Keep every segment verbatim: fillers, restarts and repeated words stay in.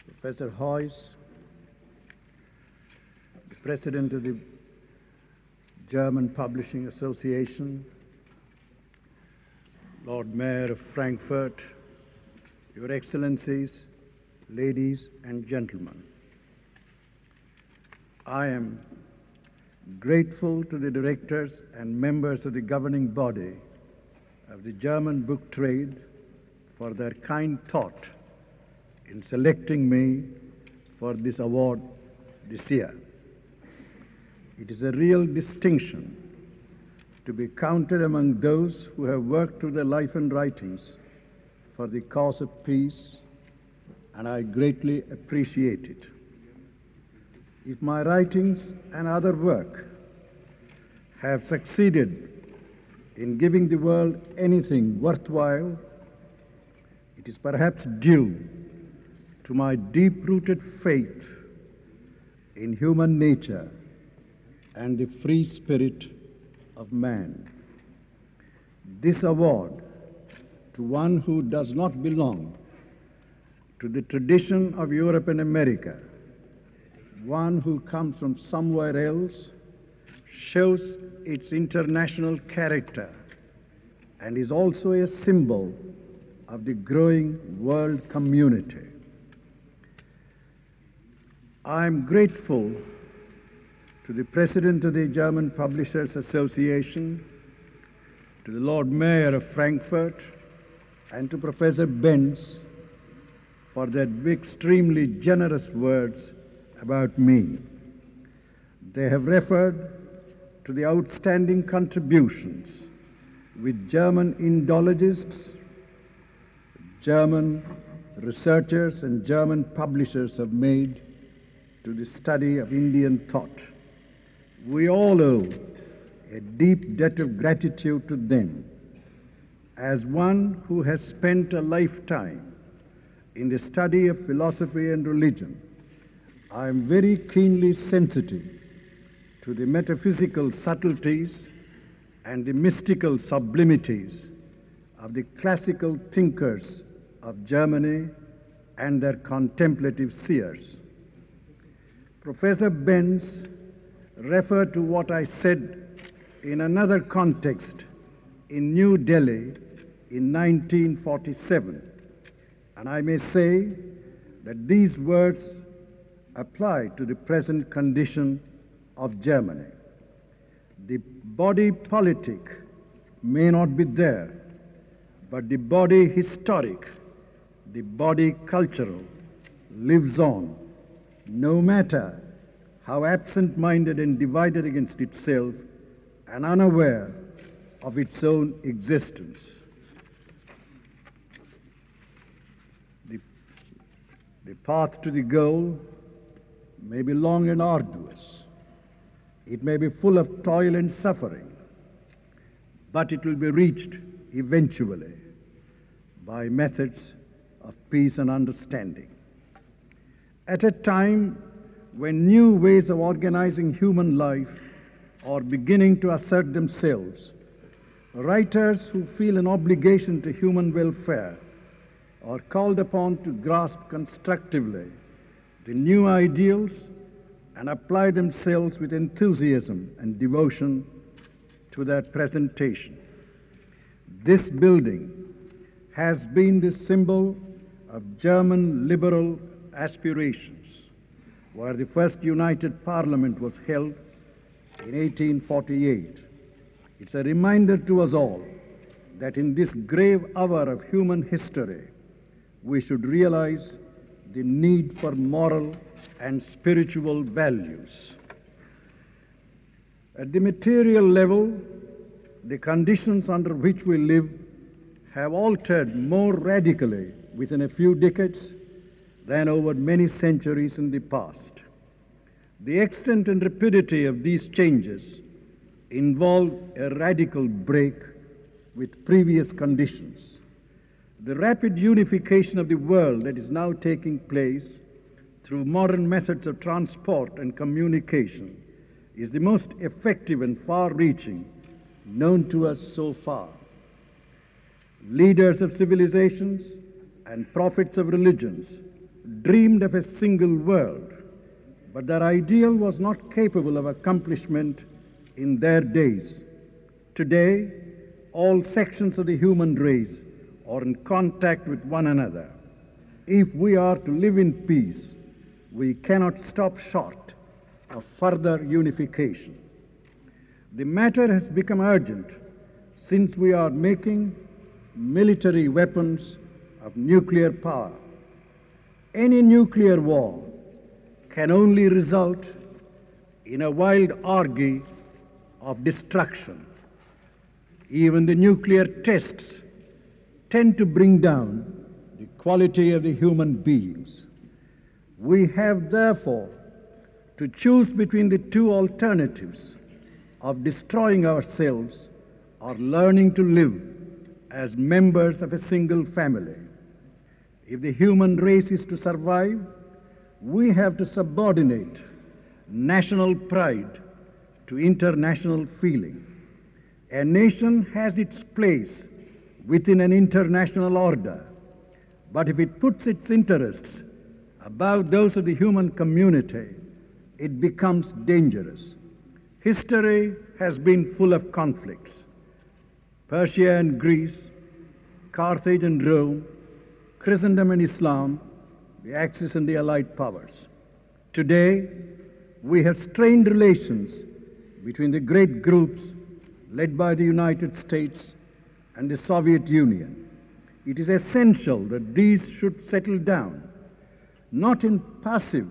Professor Heuss, the President of the German Publishing Association, Lord Mayor of Frankfurt, Your Excellencies, ladies and gentlemen. I am grateful to the directors and members of the governing body of the German book trade for their kind thought in selecting me for this award this year. It is a real distinction to be counted among those who have worked through their life and writings for the cause of peace, and I greatly appreciate it. If my writings and other work have succeeded in giving the world anything worthwhile, it is perhaps due to my deep-rooted faith in human nature and the free spirit of man. This award to one who does not belong to the tradition of Europe and America, one who comes from somewhere else, shows its international character and is also a symbol of the growing world community. I am grateful to the President of the German Publishers Association, to the Lord Mayor of Frankfurt, and to Professor Benz for their extremely generous words about me. They have referred to the outstanding contributions which German Indologists, German researchers, and German publishers have made to the study of Indian thought. We all owe a deep debt of gratitude to them. As one who has spent a lifetime in the study of philosophy and religion, I am very keenly sensitive to the metaphysical subtleties and the mystical sublimities of the classical thinkers of Germany and their contemplative seers. Professor Benz referred to what I said in another context in New Delhi in nineteen forty-seven, and I may say that these words apply to the present condition of Germany. The body politic may not be there, but the body historic, the body cultural lives on, no matter how absent-minded and divided against itself and unaware of its own existence. The, the path to the goal may be long and arduous. It may be full of toil and suffering, but it will be reached eventually by methods of peace and understanding. At a time when new ways of organizing human life are beginning to assert themselves, writers who feel an obligation to human welfare are called upon to grasp constructively the new ideals and apply themselves with enthusiasm and devotion to their presentation. This building has been the symbol of German liberal aspirations, where the first United Parliament was held in eighteen forty-eight. It's a reminder to us all that in this grave hour of human history, we should realize the need for moral and spiritual values. At the material level, the conditions under which we live have altered more radically within a few decades than over many centuries in the past. The extent and rapidity of these changes involve a radical break with previous conditions. The rapid unification of the world that is now taking place through modern methods of transport and communication is the most effective and far-reaching known to us so far. Leaders of civilizations and prophets of religions dreamed of a single world, but their ideal was not capable of accomplishment in their days. Today, all sections of the human race are in contact with one another. If we are to live in peace, we cannot stop short of further unification. The matter has become urgent since we are making military weapons of nuclear power. Any nuclear war can only result in a wild orgy of destruction. Even the nuclear tests tend to bring down the quality of the human beings. We have therefore to choose between the two alternatives of destroying ourselves or learning to live as members of a single family. If the human race is to survive, we have to subordinate national pride to international feeling. A nation has its place within an international order, but if it puts its interests above those of the human community, it becomes dangerous. History has been full of conflicts. Persia and Greece, Carthage and Rome, Christendom and Islam, the Axis and the Allied powers. Today, we have strained relations between the great groups led by the United States and the Soviet Union. It is essential that these should settle down, not in passive,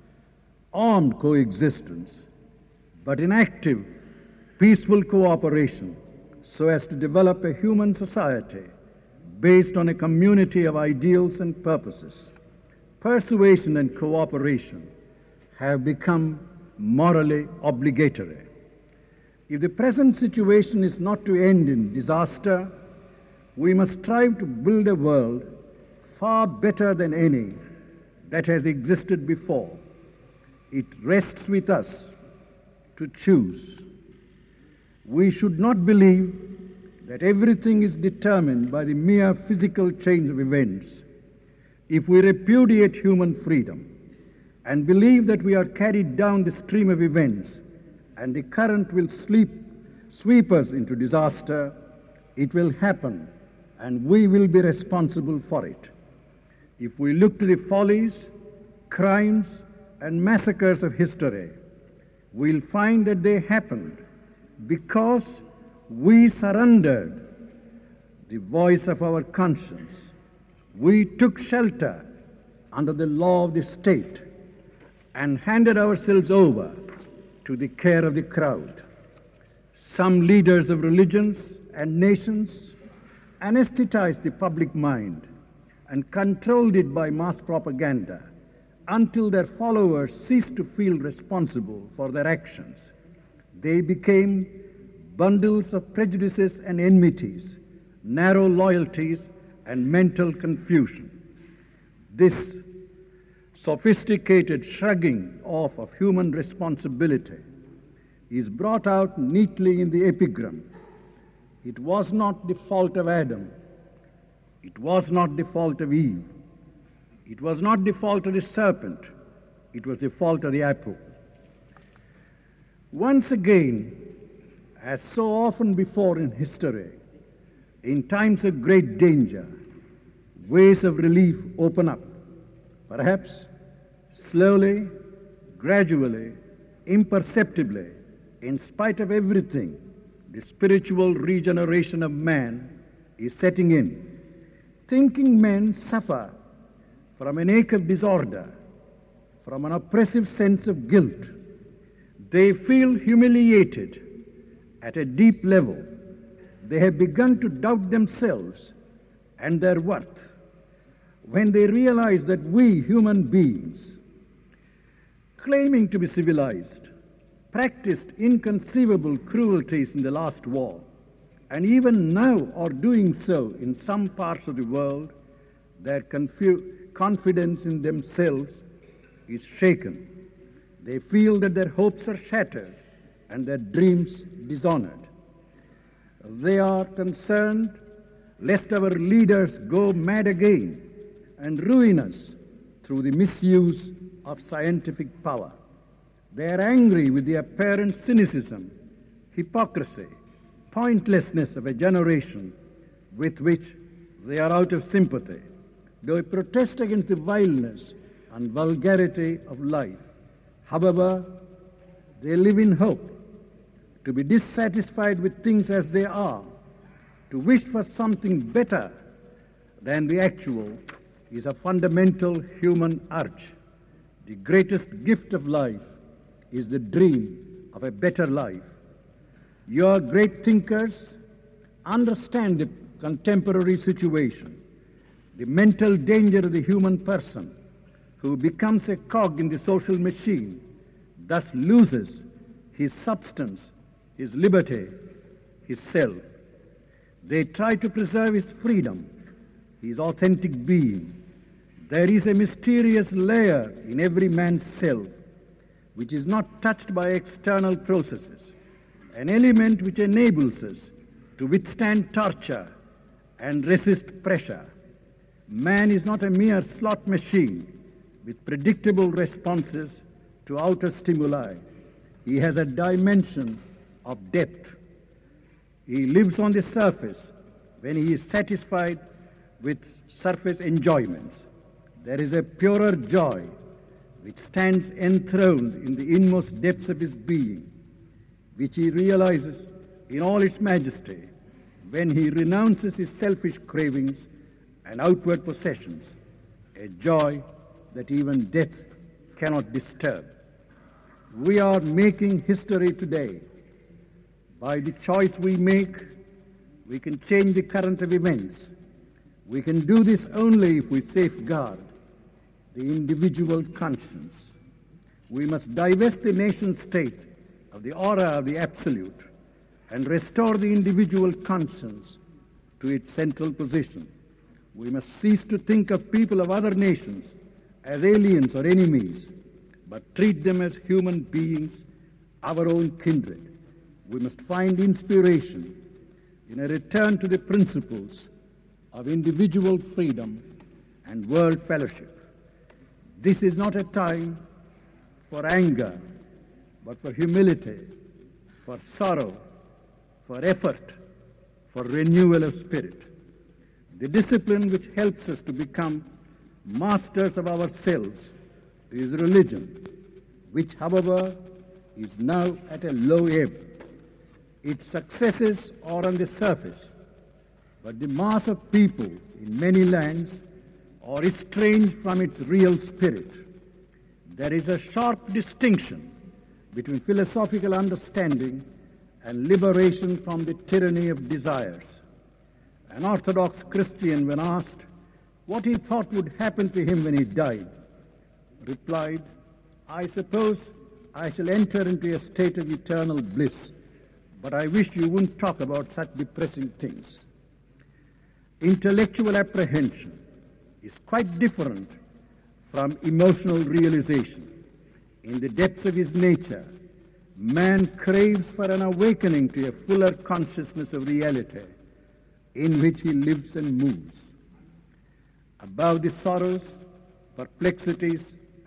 armed coexistence, but in active, peaceful cooperation, so as to develop a human society based on a community of ideals and purposes. Persuasion and cooperation have become morally obligatory. If the present situation is not to end in disaster, we must strive to build a world far better than any that has existed before. It rests with us to choose. We should not believe that everything is determined by the mere physical change of events. If we repudiate human freedom and believe that we are carried down the stream of events and the current will sleep, sweep us into disaster, it will happen and we will be responsible for it. If we look to the follies, crimes, and massacres of history, we'll find that they happened because we surrendered the voice of our conscience. We took shelter under the law of the state and handed ourselves over to the care of the crowd. Some leaders of religions and nations anesthetized the public mind and controlled it by mass propaganda until their followers ceased to feel responsible for their actions. They became bundles of prejudices and enmities, narrow loyalties, and mental confusion. This sophisticated shrugging off of human responsibility is brought out neatly in the epigram. It was not the fault of Adam. It was not the fault of Eve. It was not the fault of the serpent. It was the fault of the apple. Once again, as so often before in history, in times of great danger, ways of relief open up. Perhaps slowly, gradually, imperceptibly, in spite of everything, the spiritual regeneration of man is setting in. Thinking men suffer from an ache of disorder, from an oppressive sense of guilt. They feel humiliated at a deep level. They have begun to doubt themselves and their worth when they realize that we human beings, claiming to be civilized, practiced inconceivable cruelties in the last war, and even now are doing so in some parts of the world. Their confu- confidence in themselves is shaken. They feel that their hopes are shattered and their dreams dishonored. They are concerned lest our leaders go mad again and ruin us through the misuse of scientific power. They are angry with the apparent cynicism, hypocrisy, pointlessness of a generation with which they are out of sympathy. They protest against the vileness and vulgarity of life. However, they live in hope. To be dissatisfied with things as they are, to wish for something better than the actual, is a fundamental human urge. The greatest gift of life is the dream of a better life. Your great thinkers understand the contemporary situation, the mental danger of the human person who becomes a cog in the social machine, thus loses his substance, his liberty, his self. They try to preserve his freedom, his authentic being. There is a mysterious layer in every man's self which is not touched by external processes, an element which enables us to withstand torture and resist pressure. Man is not a mere slot machine with predictable responses to outer stimuli. He has a dimension of depth. He lives on the surface when he is satisfied with surface enjoyments. There is a purer joy which stands enthroned in the inmost depths of his being, which he realizes in all its majesty when he renounces his selfish cravings and outward possessions, a joy that even death cannot disturb. We are making history today. By the choice we make, we can change the current of events. We can do this only if we safeguard the individual conscience. We must divest the nation-state of the aura of the absolute and restore the individual conscience to its central position. We must cease to think of people of other nations as aliens or enemies, but treat them as human beings, our own kindred. We must find inspiration in a return to the principles of individual freedom and world fellowship. This is not a time for anger, but for humility, for sorrow, for effort, for renewal of spirit. The discipline which helps us to become masters of ourselves is religion, which, however, is now at a low ebb. Its successes are on the surface, but the mass of people in many lands are estranged from its real spirit. There is a sharp distinction between philosophical understanding and liberation from the tyranny of desires. An Orthodox Christian, when asked what he thought would happen to him when he died, replied, "I suppose I shall enter into a state of eternal bliss, but I wish you wouldn't talk about such depressing things." Intellectual apprehension is quite different from emotional realization. In the depths of his nature, man craves for an awakening to a fuller consciousness of reality in which he lives and moves. Above the sorrows, perplexities,